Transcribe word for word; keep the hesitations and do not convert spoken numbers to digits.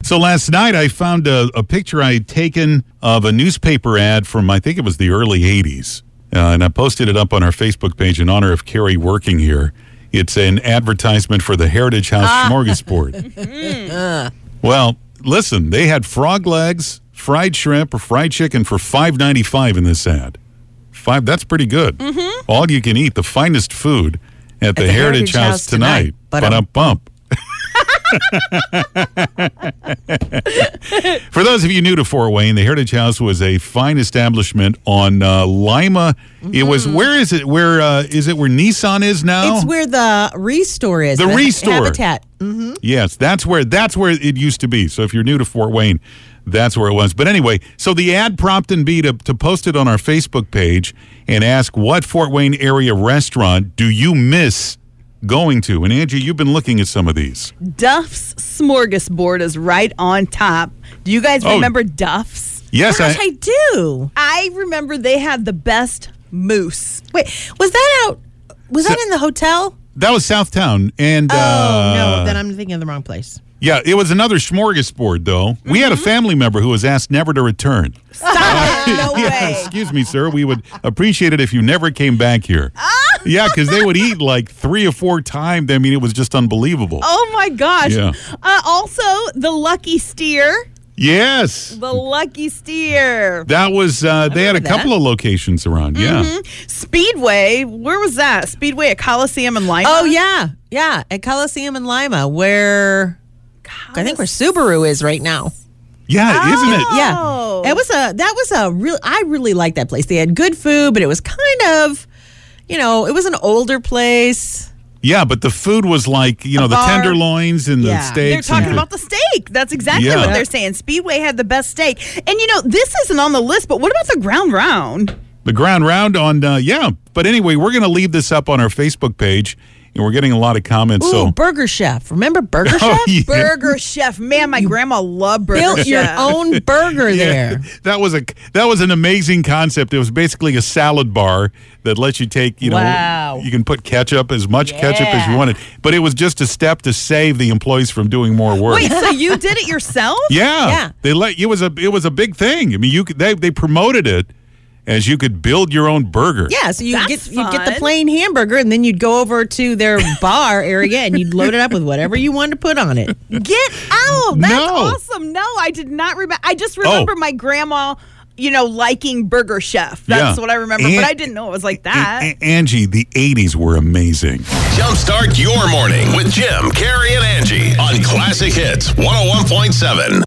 So last night I found a, a picture I had taken of a newspaper ad from, I think it was the early eighties. Uh, and I posted it up on our Facebook page in honor of Carrie working here. It's an advertisement for the Heritage House ah. Smorgasbord. Well, listen, they had frog legs, fried shrimp, or fried chicken for five ninety-five in this ad. Five, that's pretty good. Mm-hmm. All you can eat, the finest food at, at the, the Heritage, Heritage House, House tonight. But a bump. For those of you new to Fort Wayne, the Heritage House was a fine establishment on uh, Lima. Mm-hmm. It was, where is it? Where uh, is it? Where Nissan is now? It's where the Restore is. The, the Restore Habitat. Mm-hmm. Yes, that's where that's where it used to be. So if you're new to Fort Wayne, that's where it was. But anyway, so the ad prompted me to, to post it on our Facebook page and ask, what Fort Wayne area restaurant do you miss going to? And Angie, you've been looking at some of these. Duff's Smorgasbord is right on top. Do you guys oh, remember Duff's? Yes, Gosh, I, I do. I remember they had the best moose. Wait, was that out? Was so, that in the hotel? That was Southtown. And oh uh, no, then I'm thinking of the wrong place. Yeah, it was another smorgasbord, though. Mm-hmm. We had a family member who was asked never to return. Stop it. No yeah, way. Excuse me, sir. We would appreciate it if you never came back here. Yeah, because they would eat like three or four times. I mean, it was just unbelievable. Oh, my gosh. Yeah. Uh, also, the Lucky Steer. Yes. The Lucky Steer. That was, uh, they had a couple that. of locations around, yeah. Mm-hmm. Speedway, where was that? Speedway at Coliseum in Lima? Oh, yeah. Yeah, at Coliseum in Lima, where... I think where Subaru is right now. Yeah, oh. isn't it? Yeah, it was a that was a real. I really liked that place. They had good food, but it was kind of, you know, it was an older place. Yeah, but the food was like, you know, the tenderloins and yeah. the steaks. They're talking and about the steak. That's exactly yeah. what they're saying. Speedway had the best steak, and you know, this isn't on the list. But what about the Ground Round? The Ground Round on, uh, yeah. But anyway, we're going to leave this up on our Facebook page. And we're getting a lot of comments. Ooh, so Burger Chef. Remember Burger oh, Chef? Yeah. Burger Chef. Man, my you grandma loved Burger built Chef. Built your own burger yeah. there. That was a that was an amazing concept. It was basically a salad bar that lets you take, you know, wow. you can put ketchup, as much yeah. ketchup as you wanted. But it was just a step to save the employees from doing more work. Wait, so you did it yourself? Yeah. Yeah. They let it was a it was a big thing. I mean, you could, they they promoted it as you could build your own burger. Yeah, so you get fun. you'd get the plain hamburger, and then you'd go over to their bar area, and you'd load it up with whatever you wanted to put on it. Get out! That's no. awesome. No, I did not remember. I just remember oh. my grandma, you know, liking Burger Chef. That's yeah. what I remember, and, but I didn't know it was like that. A- A- Angie, the eighties were amazing. Jumpstart your morning with Jim, Carrie, and Angie on Classic Hits one oh one point seven.